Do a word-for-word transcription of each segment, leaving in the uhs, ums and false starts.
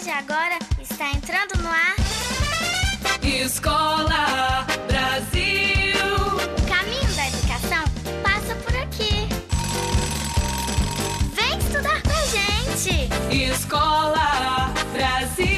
de agora está entrando no ar. Escola Brasil. O caminho da educação passa por aqui. Vem estudar com a gente. Escola Brasil.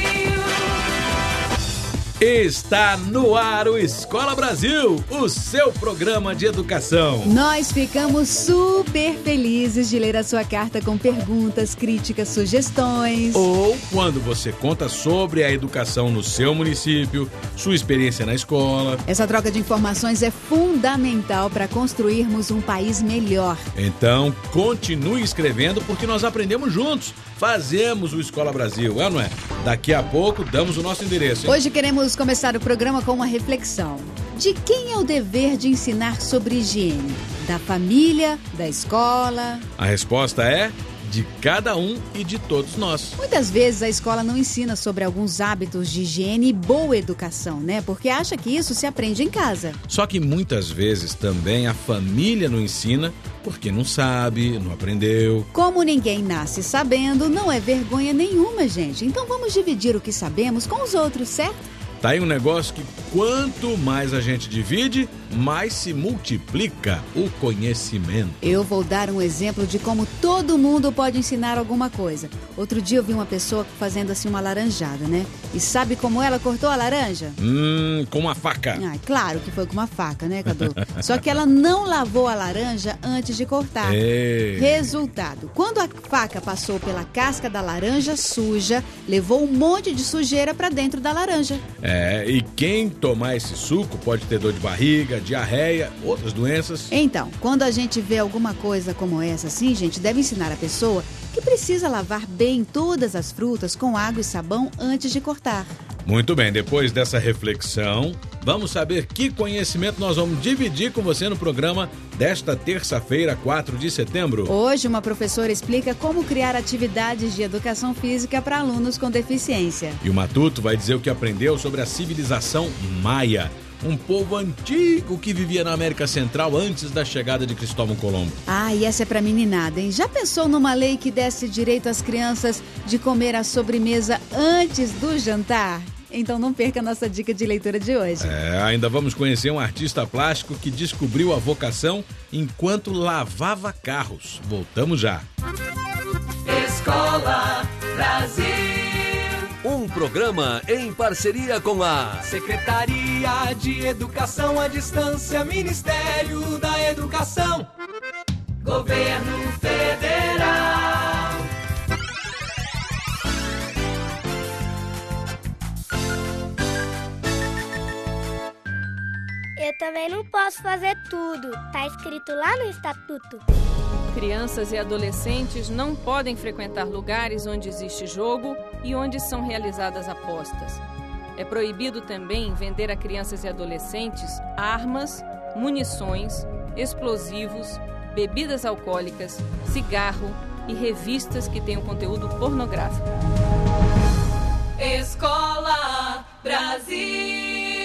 Está no ar o Escola Brasil, o seu programa de educação. Nós ficamos super felizes de ler a sua carta com perguntas, críticas, sugestões. Ou quando você conta sobre a educação no seu município, sua experiência na escola. Essa troca de informações é fundamental para construirmos um país melhor. Então, continue escrevendo porque nós aprendemos juntos. Fazemos o Escola Brasil, é ou não é? Daqui a pouco damos o nosso endereço, hein? Hoje queremos começar o programa com uma reflexão. De quem é o dever de ensinar sobre higiene? Da família? Da escola? A resposta é de cada um e de todos nós. Muitas vezes a escola não ensina sobre alguns hábitos de higiene e boa educação, né? Porque acha que isso se aprende em casa. Só que muitas vezes também a família não ensina porque não sabe, não aprendeu. Como ninguém nasce sabendo, não é vergonha nenhuma, gente. Então vamos dividir o que sabemos com os outros, certo? Tá aí um negócio que quanto mais a gente divide, mais se multiplica o conhecimento. Eu vou dar um exemplo de como todo mundo pode ensinar alguma coisa. Outro dia eu vi uma pessoa fazendo assim uma laranjada, né? E sabe como ela cortou a laranja? Hum, com uma faca. Ah, claro que foi com uma faca, né, Cadu? Só que ela não lavou a laranja antes de cortar. Ei. Resultado, quando a faca passou pela casca da laranja suja, levou um monte de sujeira pra dentro da laranja. É, e quem tomar esse suco pode ter dor de barriga, diarreia, outras doenças. Então, quando a gente vê alguma coisa como essa assim, gente, deve ensinar a pessoa que precisa lavar bem todas as frutas com água e sabão antes de cortar. Muito bem, depois dessa reflexão, vamos saber que conhecimento nós vamos dividir com você no programa desta terça-feira, quatro de setembro. Hoje, uma professora explica como criar atividades de educação física para alunos com deficiência. E o Matuto vai dizer o que aprendeu sobre a civilização maia, um povo antigo que vivia na América Central antes da chegada de Cristóvão Colombo. Ah, e essa é pra meninada, hein? Já pensou numa lei que desse direito às crianças de comer a sobremesa antes do jantar? Então não perca a nossa dica de leitura de hoje. É, ainda vamos conhecer um artista plástico que descobriu a vocação enquanto lavava carros. Voltamos já. Escola Brasil. Um programa em parceria com a Secretaria de Educação à Distância, Ministério da Educação, Governo Federal. Eu também não posso fazer tudo. Tá escrito lá no estatuto. Crianças e adolescentes não podem frequentar lugares onde existe jogo e onde são realizadas apostas. É proibido também vender a crianças e adolescentes armas, munições, explosivos, bebidas alcoólicas, cigarro e revistas que tenham conteúdo pornográfico. Escola Brasil.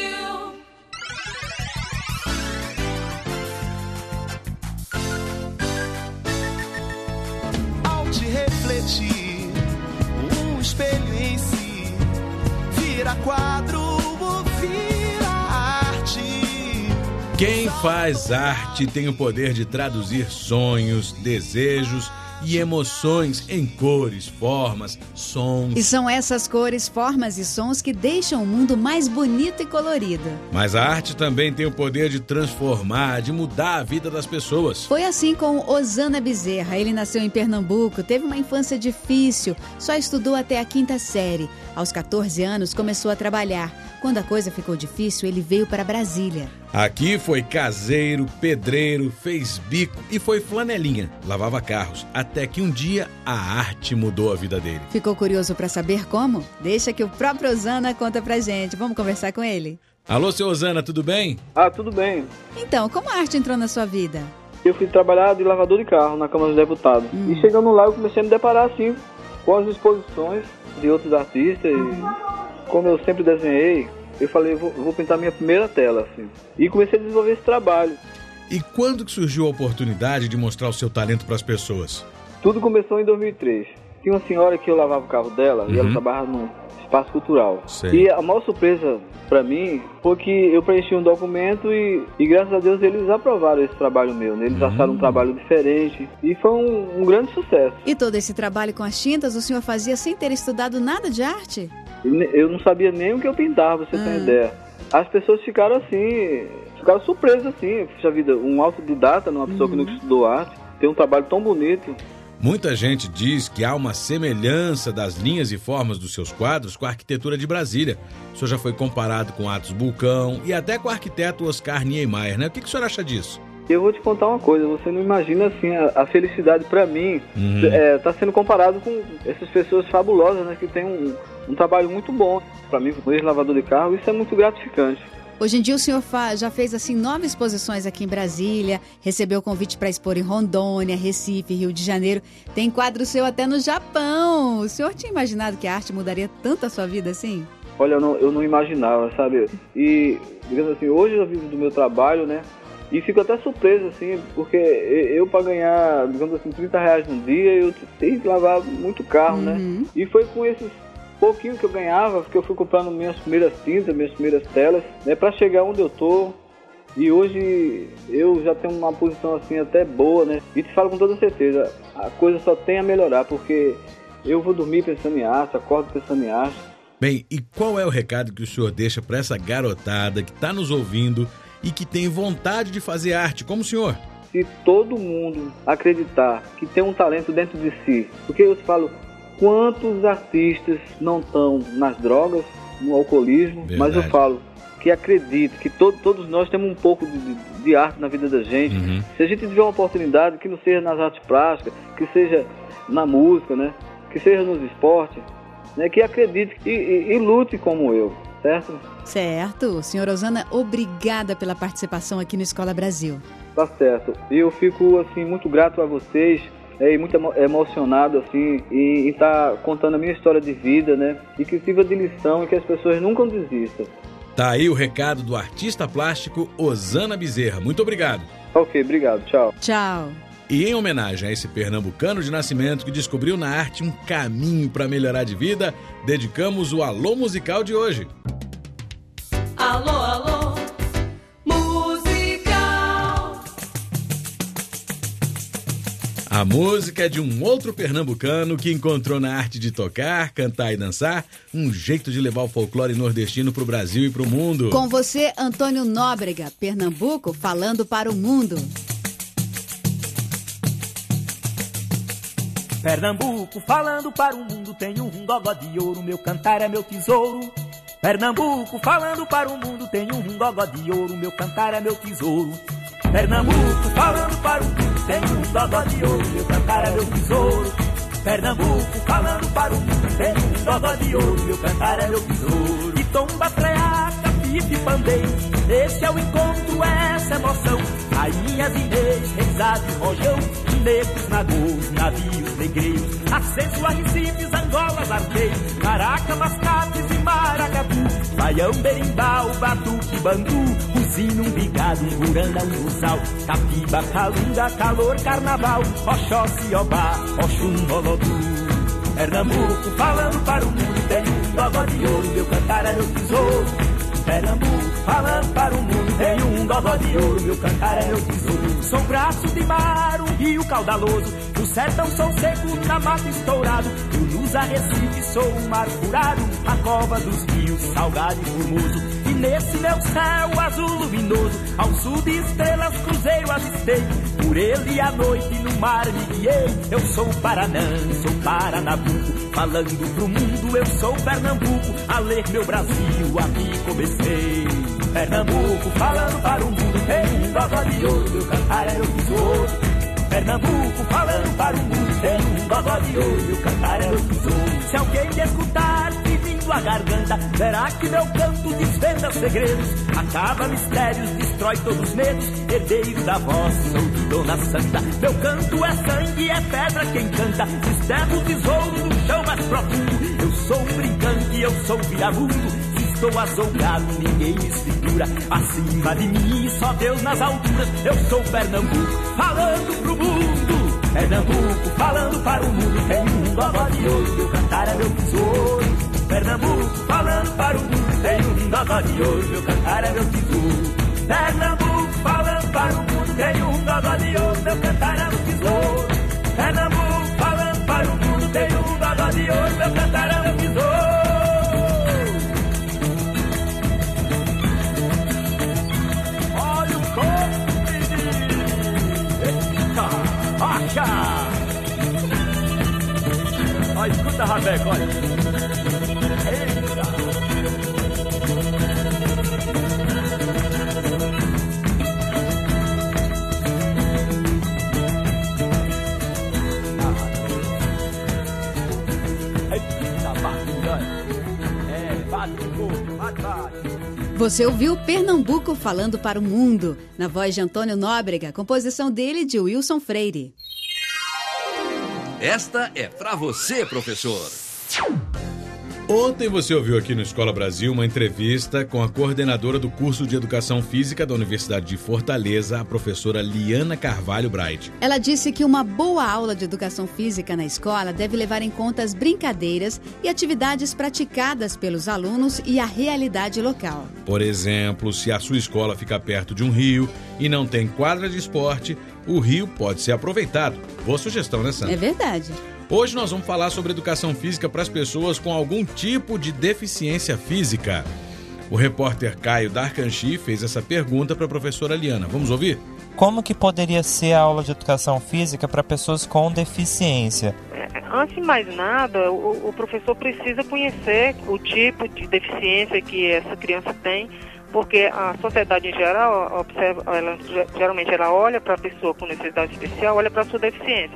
Te refletir, um espelho em si, vira quadro, vira arte. Quem faz arte tem o poder de traduzir sonhos, desejos e emoções em cores, formas, sons. E são essas cores, formas e sons que deixam o mundo mais bonito e colorido. Mas a arte também tem o poder de transformar, de mudar a vida das pessoas. Foi assim com Osana Bezerra. Ele nasceu em Pernambuco, teve uma infância difícil, só estudou até a quinta série. Aos catorze anos começou a trabalhar. Quando a coisa ficou difícil, ele veio para Brasília. Aqui foi caseiro, pedreiro, fez bico e foi flanelinha. Lavava carros, até que um dia a arte mudou a vida dele. Ficou curioso para saber como? Deixa que o próprio Osana conta pra gente. Vamos conversar com ele? Alô, seu Osana, tudo bem? Ah, tudo bem. Então, como a arte entrou na sua vida? Eu fui trabalhar de lavador de carro na Câmara dos Deputados. Hum. E chegando lá eu comecei a me deparar assim com as exposições de outros artistas. E como eu sempre desenhei, eu falei, vou, vou pintar minha primeira tela, assim. E comecei a desenvolver esse trabalho. E quando que surgiu a oportunidade de mostrar o seu talento para as pessoas? Tudo começou em dois mil e três. Tinha uma senhora que eu lavava o carro dela, uhum. e ela trabalhava no espaço cultural. Sei. E a maior surpresa para mim foi que eu preenchi um documento e, e graças a Deus eles aprovaram esse trabalho meu, né? Eles uhum. acharam um trabalho diferente e foi um, um grande sucesso. E todo esse trabalho com as tintas o senhor fazia sem ter estudado nada de arte? Eu não sabia nem o que eu pintava, você ah. tem ideia. As pessoas ficaram assim, ficaram surpresas assim, puxa vida, um autodidata, uma pessoa uhum. que nunca estudou arte, tem um trabalho tão bonito. Muita gente diz que há uma semelhança das linhas e formas dos seus quadros com a arquitetura de Brasília. O senhor já foi comparado com Atos Bulcão e até com o arquiteto Oscar Niemeyer, né? O que, que o senhor acha disso? Eu vou te contar uma coisa, você não imagina assim, a, a felicidade para mim uhum. é, tá sendo comparado com essas pessoas fabulosas, né? Que tem um, um trabalho muito bom. Para mim, como ex-lavador de carro, isso é muito gratificante. Hoje em dia o senhor já fez assim nove exposições aqui em Brasília, recebeu convite para expor em Rondônia, Recife, Rio de Janeiro. Tem quadro seu até no Japão. O senhor tinha imaginado que a arte mudaria tanto a sua vida assim? Olha, eu não, eu não imaginava, sabe? E, digamos assim, hoje eu vivo do meu trabalho, né? E fico até surpreso, assim, porque eu para ganhar, digamos assim, trinta reais no dia, eu tenho que lavar muito carro, uhum. né? E foi com esses pouquinho que eu ganhava, porque eu fui comprando minhas primeiras tintas, minhas primeiras telas, né, para chegar onde eu tô. E hoje eu já tenho uma posição assim até boa, né? E te falo com toda certeza, a coisa só tem a melhorar, porque eu vou dormir pensando em arte, acordo pensando em arte. Bem, e qual é o recado que o senhor deixa para essa garotada que está nos ouvindo e que tem vontade de fazer arte, como o senhor? Se todo mundo acreditar que tem um talento dentro de si, porque eu te falo, quantos artistas não estão nas drogas, no alcoolismo, verdade. Mas eu falo que acredito que to- todos nós temos um pouco de, de, de arte na vida da gente. Uhum. Se a gente tiver uma oportunidade, que não seja nas artes plásticas, que seja na música, né? Que seja nos esportes, né? Que acredite e, e, e lute como eu, certo? Certo. Senhora Osana, obrigada pela participação aqui no Escola Brasil. Tá certo. Eu fico assim muito grato a vocês. É, e muito emo- emocionado assim, em estar tá contando a minha história de vida, né? E que sirva de lição e que as pessoas nunca desistam. Tá aí o recado do artista plástico Osana Bezerra. Muito obrigado. Ok, obrigado. Tchau. Tchau. E em homenagem a esse pernambucano de nascimento que descobriu na arte um caminho para melhorar de vida, dedicamos o Alô Musical de hoje. Alô, alô. A música é de um outro pernambucano que encontrou na arte de tocar, cantar e dançar um jeito de levar o folclore nordestino pro Brasil e pro mundo. Com você, Antônio Nóbrega, Pernambuco falando para o mundo. Pernambuco falando para o mundo, tenho um gogó de ouro, meu cantar é meu tesouro. Pernambuco falando para o mundo, tenho um gogó de ouro, meu cantar é meu tesouro. Pernambuco falando para o mundo, tenho um gogó de ouro, meu cantar é meu tesouro. Pernambuco falando para o mundo, tenho um gogó de ouro, meu cantar é meu tesouro. E tomba, freaca, pife, pandeiro, esse é o encontro, essa emoção. Rainhas, Inês, Reisado, Rojão, negros, nagôs, navios, negreiros, Ascenso, Arrecifes, Angolas, Arqueiros, Caraca, Mascates e Maracatu, Baião, Berimbau, Batuque, Bandu, Buzino, um bigado, um buranda, um buzal, Capiba, Calunga, calor, carnaval, Oxóssi, Obá, Oxum, Olodu. Pernambuco falando para o mundo, tenho um gogó de ouro, meu cantar é meu tesouro. Pernambuco falando para o mundo, tenho um gogó de ouro, meu cantar é meu tesouro. Sou braço de mar, um rio caudaloso, do sertão sou seco, na mata estourado, do luz a Recife sou um mar furado, a cova dos rios, salgado e formoso. E nesse meu céu azul luminoso, ao sul de estrelas cruzeiro avistei, por ele à noite no mar me guiei. Eu sou Paranã, sou Paranabuco, falando pro mundo eu sou Pernambuco, a ler meu Brasil, aqui comecei. Pernambuco falando para o mundo, tem um gogó de ouro, meu cantar é meu tesouro. Pernambuco falando para o mundo, tem um gogó de ouro, meu cantar é meu tesouro. Se alguém me escutar pedindo a garganta, verá que meu canto desvenda segredos, acaba mistérios, destrói todos os medos, herdeiro da voz, sou de Dona Santa. Meu canto é sangue, é pedra quem canta, desterro o tesouro no chão mais profundo. Eu sou um brincante, eu sou viramundo, estou azougrado, ninguém me segura. Acima de mim, só Deus nas alturas. Eu sou Pernambuco, falando pro mundo. Pernambuco falando para o mundo, tem um gogó de ouro, meu cantar é meu tesouro. Pernambuco falando para o mundo, tem um gogó de ouro, meu cantar é meu tesouro. Pernambuco falando para o mundo, tem um gogó de ouro, meu cantar é meu tesouro. Pernambuco falando para o mundo, tem um gogó de ouro, meu cantar é meu tesouro. Olha o corpo, menino! Eita, acha! Olha, escuta, Rabeco, olha. Eita! Você ouviu Pernambuco falando para o mundo, na voz de Antônio Nóbrega, composição dele de Wilson Freire. Esta é pra você, professor. Ontem você ouviu aqui no Escola Brasil uma entrevista com a coordenadora do curso de Educação Física da Universidade de Fortaleza, a professora Liana Carvalho Bright. Ela disse que uma boa aula de Educação Física na escola deve levar em conta as brincadeiras e atividades praticadas pelos alunos e a realidade local. Por exemplo, se a sua escola fica perto de um rio e não tem quadra de esporte, o rio pode ser aproveitado. Boa sugestão, né, Sandra? É verdade. Hoje nós vamos falar sobre educação física para as pessoas com algum tipo de deficiência física. O repórter Caio Darcanchi fez essa pergunta para a professora Liana. Vamos ouvir? Como que poderia ser a aula de educação física para pessoas com deficiência? Antes de mais nada, o, o professor precisa conhecer o tipo de deficiência que essa criança tem, porque a sociedade em geral, observa, ela, geralmente ela olha para a pessoa com necessidade especial, olha para a sua deficiência.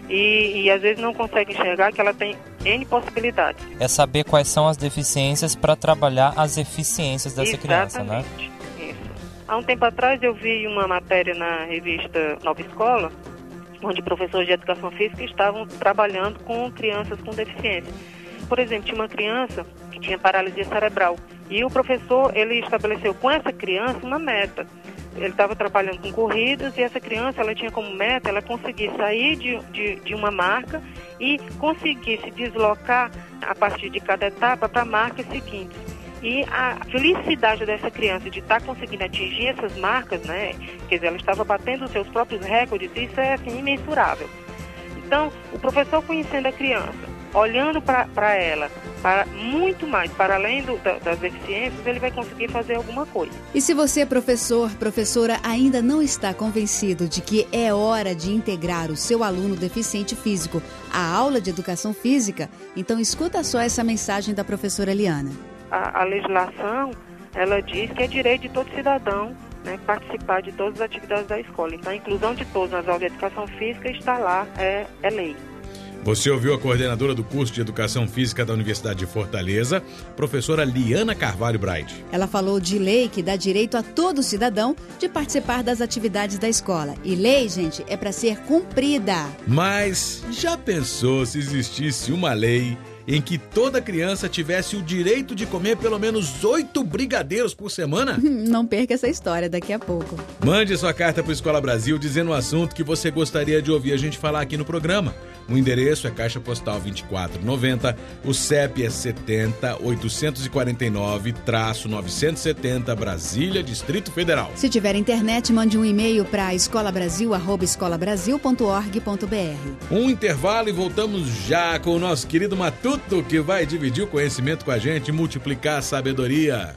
E, e às vezes não consegue enxergar que ela tem N possibilidades. É saber quais são as deficiências para trabalhar as eficiências dessa Exatamente. criança, né? Isso. Há um tempo atrás eu vi uma matéria na revista Nova Escola, onde professores de educação física estavam trabalhando com crianças com deficiência. Por exemplo, tinha uma criança que tinha paralisia cerebral e o professor ele estabeleceu com essa criança uma meta. Ele estava trabalhando com corridas e essa criança ela tinha como meta ela conseguir sair de, de, de uma marca e conseguir se deslocar a partir de cada etapa para a marca seguinte. E a felicidade dessa criança de estar tá conseguindo atingir essas marcas, né? Quer dizer, ela estava batendo os seus próprios recordes, isso é assim, imensurável. Então, o professor conhecendo a criança, olhando para ela, para muito mais, para além do, da, das deficiências, ele vai conseguir fazer alguma coisa. E se você, professor, professora, ainda não está convencido de que é hora de integrar o seu aluno deficiente físico à aula de educação física, então escuta só essa mensagem da professora Liana. A, a legislação, ela diz que é direito de todo cidadão, né, participar de todas as atividades da escola. Então, a inclusão de todos nas aulas de educação física está lá, é, é lei. Você ouviu a coordenadora do curso de Educação Física da Universidade de Fortaleza, professora Liana Carvalho Bright. Ela falou de lei que dá direito a todo cidadão de participar das atividades da escola. E lei, gente, é para ser cumprida. Mas já pensou se existisse uma lei em que toda criança tivesse o direito de comer pelo menos oito brigadeiros por semana? Não perca essa história daqui a pouco. Mande sua carta para o Escola Brasil dizendo o assunto que você gostaria de ouvir a gente falar aqui no programa. O endereço é Caixa Postal vinte e quatro noventa, o C E P é setenta oitocentos e quarenta e nove novecentos e setenta, Brasília, Distrito Federal. Se tiver internet, mande um e-mail para escolabrasil arroba escolabrasil ponto org ponto br. Um intervalo e voltamos já com o nosso querido Matuto, que vai dividir o conhecimento com a gente e multiplicar a sabedoria.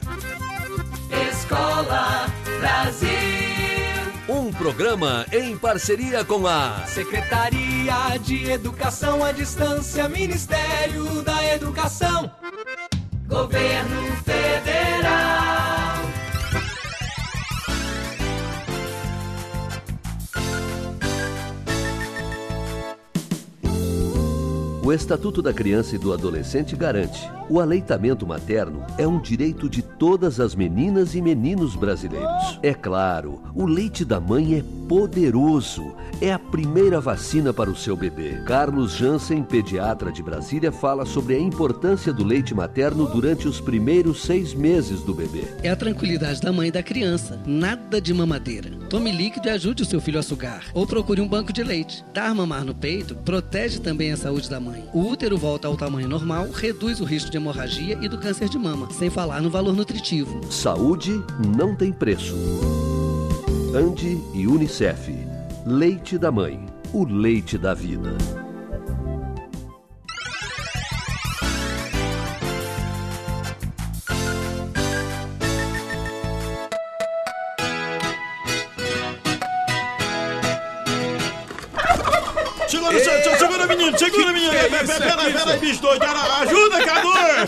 Escola Brasil. Um programa em parceria com a Secretaria de Educação à Distância, Ministério da Educação, Governo Federal. O Estatuto da Criança e do Adolescente garante: O aleitamento materno é um direito de todas as meninas e meninos brasileiros. É claro, o leite da mãe é poderoso. É a primeira vacina para o seu bebê. Carlos Jansen, pediatra de Brasília, fala sobre a importância do leite materno durante os primeiros seis meses do bebê. É a tranquilidade da mãe e da criança. Nada de mamadeira. Tome líquido e ajude o seu filho a sugar. Ou procure um banco de leite. Dar mamar no peito protege também a saúde da mãe. O útero volta ao tamanho normal, reduz o risco de hemorragia e do câncer de mama, sem falar no valor nutritivo. Saúde não tem preço. Ande e Unicef. Leite da mãe. O leite da vida. Segura, segura, segura, menino, segura, menino. Peraí, peraí, bicho doido. Ajuda, Cadu!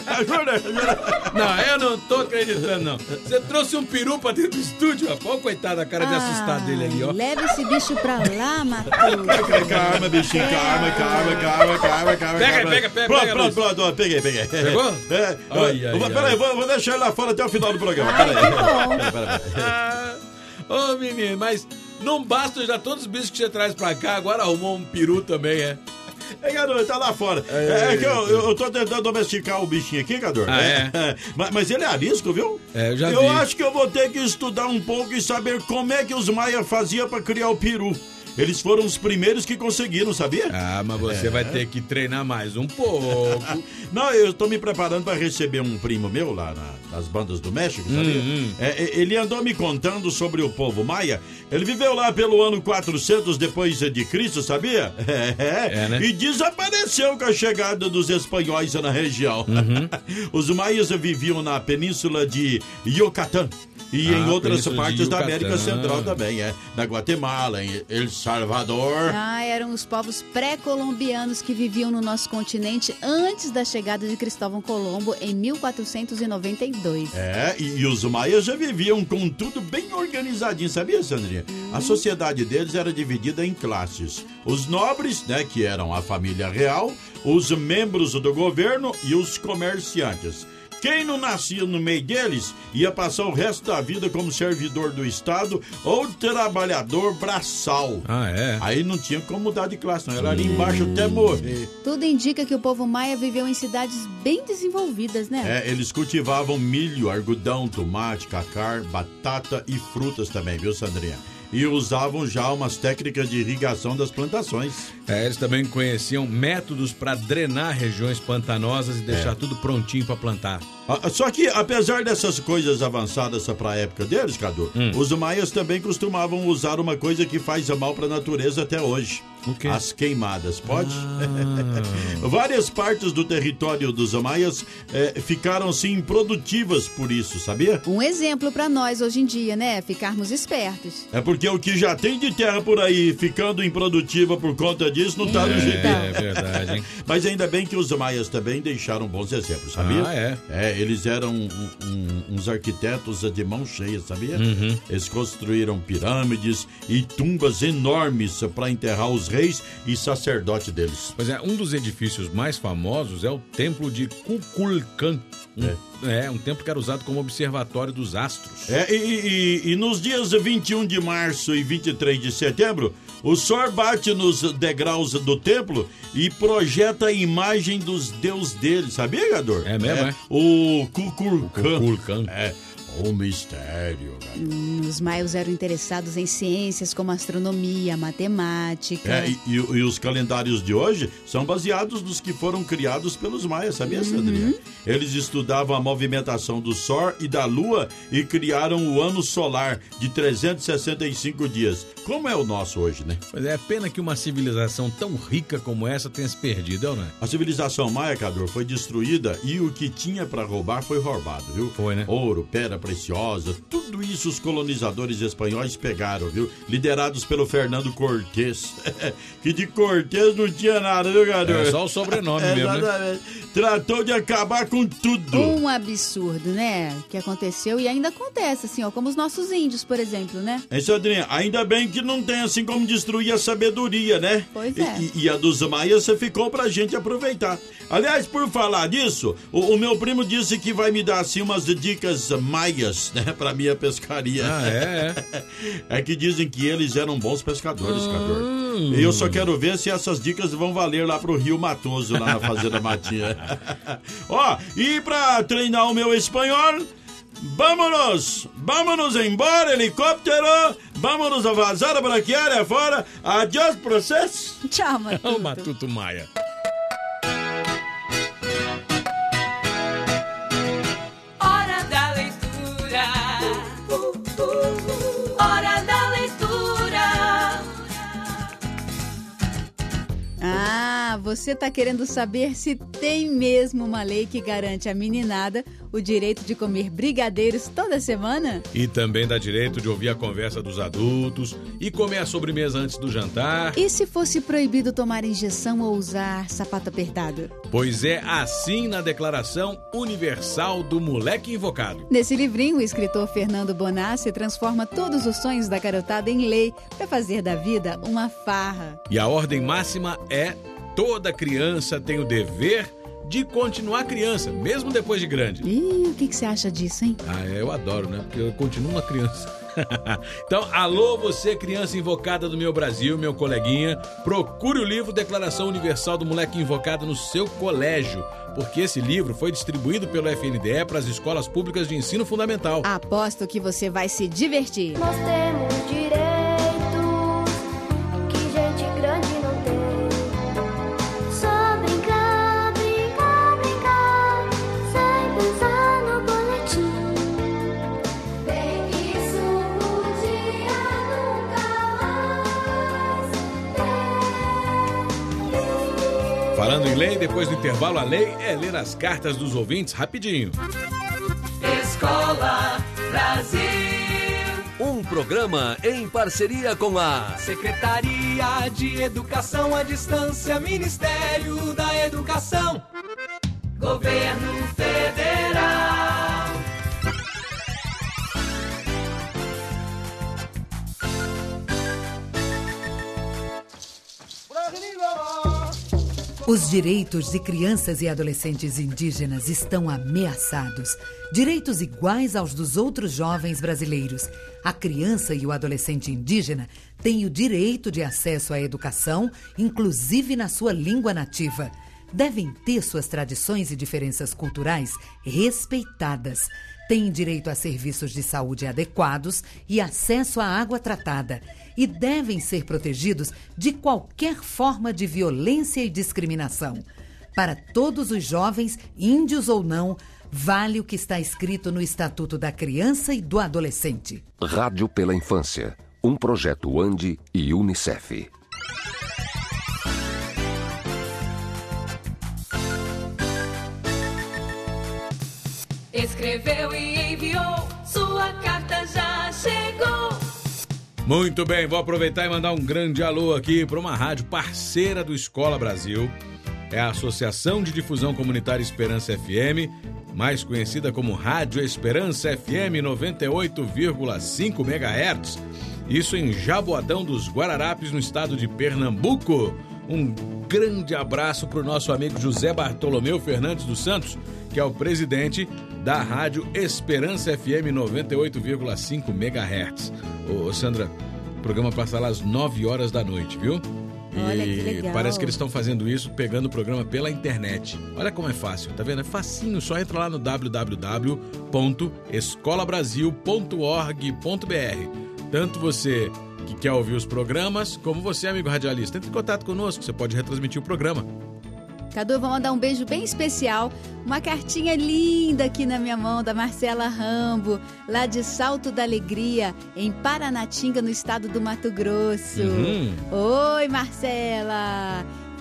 Ajuda! Não, eu não tô acreditando, não. Você trouxe um peru pra dentro do estúdio, rapaz. Olha o coitado da cara de assustado dele ali, ó. Leva esse bicho pra lá, Matheus. Calma, bichinho, calma, calma, calma, calma, calma. Pega, pega, pega. Pronto, pega, pronto, pronto, pronto, peguei, peguei. Pegou? É. Ai, ai, Peraí, ai. vou, vou deixar ele lá fora até o final do programa. Ai, Peraí. que bom. Peraí, peraí. Ô, menino, mas não basta já todos os bichos que você traz pra cá, agora arrumou um peru também, é? É, Gador, tá lá fora. É, é que eu, eu, eu tô tentando domesticar o bichinho aqui, Gador. Ah, é? É, mas, mas ele é arisco, viu? É, eu já eu vi. acho que eu vou ter que estudar um pouco e saber como é que os maia faziam pra criar o peru. Eles foram os primeiros que conseguiram, sabia? Ah, mas você É. vai ter que treinar mais um pouco. Não, eu tô me preparando para receber um primo meu lá na- nas bandas do México, sabia? Hum, hum. É, é, ele andou me contando sobre o povo maia. Ele viveu lá pelo ano quatrocentos depois de Cristo, sabia? É, É, né? E desapareceu com a chegada dos espanhóis na região. Uhum. Os maias viviam na península de Yucatán. E Ah, em outras Península de partes da Yucatán. América Central também, é. Na Guatemala, em El Salvador. Ah, eram os povos pré-colombianos que viviam no nosso continente antes da chegada de Cristóvão Colombo em mil quatrocentos e noventa e dois. É, e, e os maias já viviam com tudo bem organizadinho, sabia, Sandrinha? A sociedade deles era dividida em classes. Os nobres, né, que eram a família real, os membros do governo e os comerciantes. Quem não nascia no meio deles ia passar o resto da vida como servidor do Estado ou trabalhador braçal. Ah, é? Aí não tinha como mudar de classe, não. Era ali embaixo até morrer. Tudo indica que o povo maia viveu em cidades bem desenvolvidas, né? É, eles cultivavam milho, algodão, tomate, cacau, batata e frutas também, viu, Sandrinha? E usavam já umas técnicas de irrigação das plantações. É, eles também conheciam métodos para drenar regiões pantanosas e deixar É. tudo prontinho para plantar. Ah, Só que, apesar dessas coisas avançadas para a época deles, Cadu, Hum. os maias também costumavam usar uma coisa que faz mal para a natureza até hoje. O quê? As queimadas, pode? Ah. Várias partes do território dos maias eh, ficaram, assim, improdutivas por isso, sabia? Um exemplo pra nós hoje em dia, né? Ficarmos espertos. É porque o que já tem de terra por aí ficando improdutiva por conta disso não tá no É, jeito. é verdade, hein? Mas ainda bem que os maias também deixaram bons exemplos, sabia? Ah, é? É, eles eram um- um- uns arquitetos de mão cheia, sabia? Uhum. Eles construíram pirâmides e tumbas enormes para enterrar os reis e sacerdotes deles. Pois é, um dos edifícios mais famosos é o Templo de Kukulkan. Um, é. um templo que era usado como observatório dos astros. É, e, e- e nos dias vinte e um de março e vinte e três de setembro, o Sol bate nos degraus do templo e projeta a imagem dos deuses dele, sabia, Gador? É mesmo, é? O Kukulkan. Kukulkan. É, o mistério, Gador. Hum, os maios eram interessados em ciências como astronomia, matemática. É, e, e- e os calendários de hoje são baseados nos que foram criados pelos maias, sabia, Sandrinha? Eles estudavam a movimentação do Sol e da Lua e criaram o ano solar de trezentos e sessenta e cinco dias, como é o nosso hoje, né? Pois é, pena que uma civilização tão rica como essa tenha se perdido, não é? A civilização maia, Cador, foi destruída e o que tinha pra roubar foi roubado, viu? Foi, né? Ouro, pedra, preciosa, tudo isso os colonizadores espanhóis pegaram, viu? Liderados pelo Fernando Cortés. Que de Cortés não tinha nada, viu, garoto? É só o sobrenome mesmo, né? Tratou de acabar com tudo. Um absurdo, né? Que aconteceu e ainda acontece, assim, ó, como os nossos índios, por exemplo, né? É, Sandrinha, ainda bem que não tem assim como destruir a sabedoria, né? Pois é. E, e a dos maias ficou pra gente aproveitar. Aliás, por falar disso, o, o meu primo disse que vai me dar assim umas dicas maias, né, pra minha pescaria. Ah, é? É que dizem que eles eram bons pescadores, Cador. E eu só quero ver se essas dicas vão valer lá pro Rio Matoso, lá na Fazenda Matinha. Ó, e pra treinar o meu espanhol, vámonos, vámonos embora, helicóptero, vámonos a vazar para que área fora, adiós processo. Tchau, Matuto. O Matuto Maia. Hora da leitura. Hora da leitura. Ah, você tá querendo saber se tem mesmo uma lei que garante à meninada o direito de comer brigadeiros toda semana? E também dá direito de ouvir a conversa dos adultos e comer a sobremesa antes do jantar. E se fosse proibido tomar injeção ou usar sapato apertado? Pois é assim na Declaração Universal do Moleque Invocado. Nesse livrinho, o escritor Fernando Bonassi transforma todos os sonhos da garotada em lei para fazer da vida uma farra. E a ordem máxima é: toda criança tem o dever de continuar criança, mesmo depois de grande. Ih, o que, que você acha disso, hein? Ah, eu adoro, né? Porque eu continuo uma criança. Então, alô você, criança invocada do meu Brasil, meu coleguinha, procure o livro Declaração Universal do Moleque Invocado no seu colégio, porque esse livro foi distribuído pelo F N D E para as escolas públicas de ensino fundamental. Aposto que você vai se divertir. Nós temos direitos que gente grande não tem. Só brincar, brincar, brincar, sem pensar no boletim. Bem, isso podia nunca mais ter. Falando em lei, depois do intervalo, a lei é ler as cartas dos ouvintes rapidinho. Escola Brasil. Um programa em parceria com a Secretaria de Educação à Distância, Ministério da Educação, Governo Federal. Os direitos de crianças e adolescentes indígenas estão ameaçados. Direitos iguais aos dos outros jovens brasileiros. A criança e o adolescente indígena têm o direito de acesso à educação, inclusive na sua língua nativa. Devem ter suas tradições e diferenças culturais respeitadas. Têm direito a serviços de saúde adequados e acesso à água tratada. E devem ser protegidos de qualquer forma de violência e discriminação. Para todos os jovens, índios ou não, vale o que está escrito no Estatuto da Criança e do Adolescente. Rádio pela Infância, um projeto ANDI e Unicef. Escreveu e enviou, sua carta já chegou. Muito bem, vou aproveitar e mandar um grande alô aqui para uma rádio parceira do Escola Brasil. É a Associação de Difusão Comunitária Esperança F M, mais conhecida como Rádio Esperança F M noventa e oito vírgula cinco megahertz. Isso em Jaboatão dos Guararapes, no estado de Pernambuco. Um grande abraço para o nosso amigo José Bartolomeu Fernandes dos Santos, que é o presidente da Rádio Esperança F M noventa e oito vírgula cinco megahertz. Ô, Sandra, o programa passa lá às nove horas da noite, viu? Olha, e que legal. parece que eles estão fazendo isso pegando o programa pela internet. Olha como é fácil, tá vendo? É facinho, só entra lá no w w w ponto escola brasil ponto org ponto b r. Tanto você que quer ouvir os programas, como você, amigo radialista, entre em contato conosco, você pode retransmitir o programa. Cadu, vou mandar um beijo bem especial, uma cartinha linda aqui na minha mão, da Marcela Rambo, lá de Salto da Alegria, em Paranatinga, no estado do Mato Grosso. Uhum. Oi, Marcela!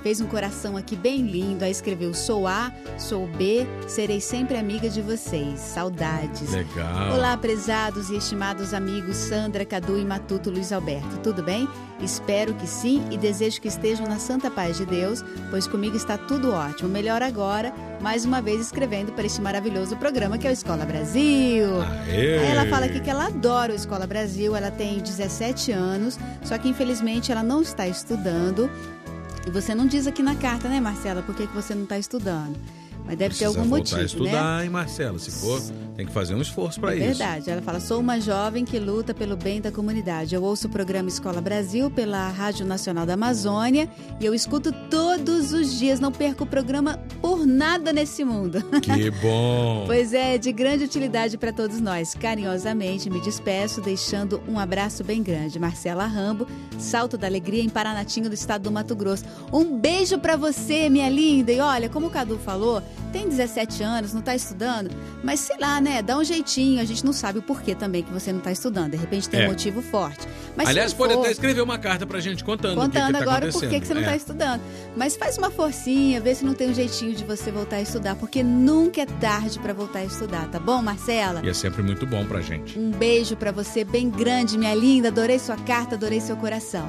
Fez um coração aqui bem lindo. Aí escreveu: sou A, sou B, serei sempre amiga de vocês. Saudades. Legal. Olá, prezados e estimados amigos Sandra, Cadu e Matuto Luiz Alberto. Tudo bem? Espero que sim e desejo que estejam na santa paz de Deus, pois comigo está tudo ótimo. Melhor agora, mais uma vez escrevendo para este maravilhoso programa que é o Escola Brasil. Aê. Aí ela fala aqui que ela adora o Escola Brasil, ela tem dezessete anos, só que infelizmente ela não está estudando. E você não diz aqui na carta, né, Marcela, por que que você não está estudando? Mas deve Precisa ter algum motivo, voltar a estudar, né? hein, Marcela? Se for, tem que fazer um esforço para É isso. verdade. Ela fala: sou uma jovem que luta pelo bem da comunidade. Eu ouço o programa Escola Brasil pela Rádio Nacional da Amazônia e eu escuto todos os dias. Não perco o programa por nada nesse mundo. Que bom! Pois é, de grande utilidade para todos nós. Carinhosamente me despeço, deixando um abraço bem grande. Marcela Rambo, Salto da Alegria, em Paranatinga, do estado do Mato Grosso. Um beijo para você, minha linda. E olha, como o Cadu falou, tem dezessete anos, não está estudando, mas sei lá, né? Dá um jeitinho, a gente não sabe o porquê também que você não está estudando. De repente tem É. um motivo forte. Mas Aliás, se pode for, até escrever uma carta pra gente contando, contando o que, que tá agora acontecendo. por que que você não está É. estudando. Mas faz uma forcinha, vê se não tem um jeitinho de você voltar a estudar, porque nunca é tarde para voltar a estudar, tá bom, Marcela? E é sempre muito bom pra gente. Um beijo para você bem grande, minha linda. Adorei sua carta, adorei seu coração.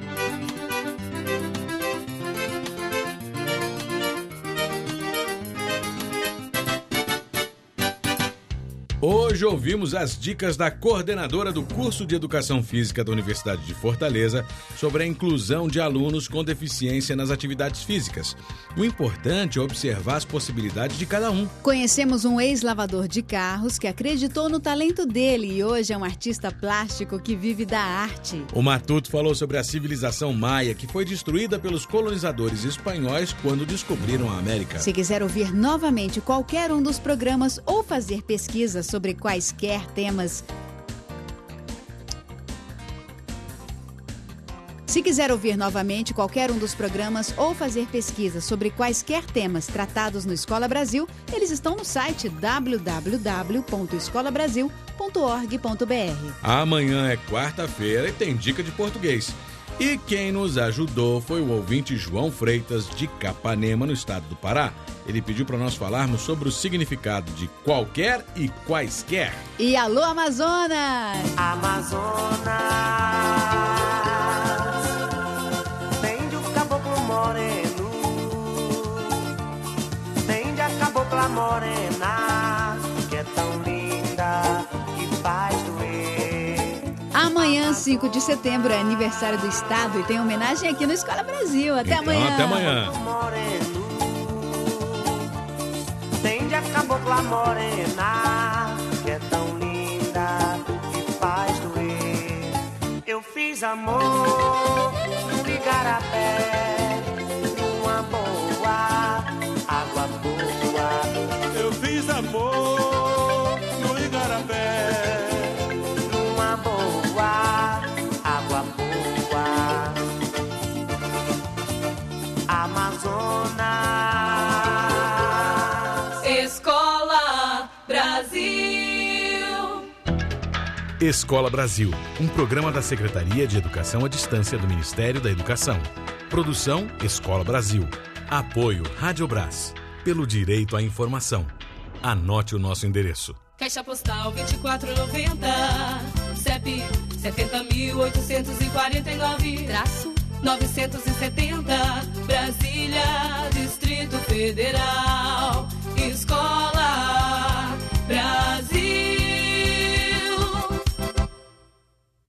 Hoje ouvimos as dicas da coordenadora do curso de Educação Física da Universidade de Fortaleza sobre a inclusão de alunos com deficiência nas atividades físicas. O importante é observar as possibilidades de cada um. Conhecemos um ex-lavador de carros que acreditou no talento dele e hoje é um artista plástico que vive da arte. O Matuto falou sobre a civilização maia, que foi destruída pelos colonizadores espanhóis quando descobriram a América. Se quiser ouvir novamente qualquer um dos programas ou fazer pesquisas sobre quaisquer temas... Se quiser ouvir novamente qualquer um dos programas ou fazer pesquisas sobre quaisquer temas tratados no Escola Brasil, eles estão no site w w w ponto escola brasil ponto org ponto b r. Amanhã é quarta-feira e tem dica de português. E quem nos ajudou foi o ouvinte João Freitas, de Capanema, no estado do Pará. Ele pediu para nós falarmos sobre o significado de qualquer e quaisquer. E alô, Amazonas! Amazonas, tem de um caboclo moreno, tem de a cabocla morena, que é tão linda que faz doer. Amanhã, cinco de setembro, é aniversário do estado e tem homenagem aqui no Escola Brasil. Até Então, amanhã! até amanhã! Tem de a cabocla morena, que é tão linda que faz doer. Eu fiz amor no igarapé, numa boa, água boa. Eu fiz amor no igarapé, numa boa, água boa. Amazonas. Escola Brasil. Escola Brasil, um programa da Secretaria de Educação à Distância do Ministério da Educação. Produção Escola Brasil. Apoio Rádio Brás. Pelo direito à informação. Anote o nosso endereço. Caixa Postal vinte e quatro noventa, C E P setenta mil oitocentos e quarenta e nove, traço novecentos e setenta, Brasília, Distrito Federal. Escola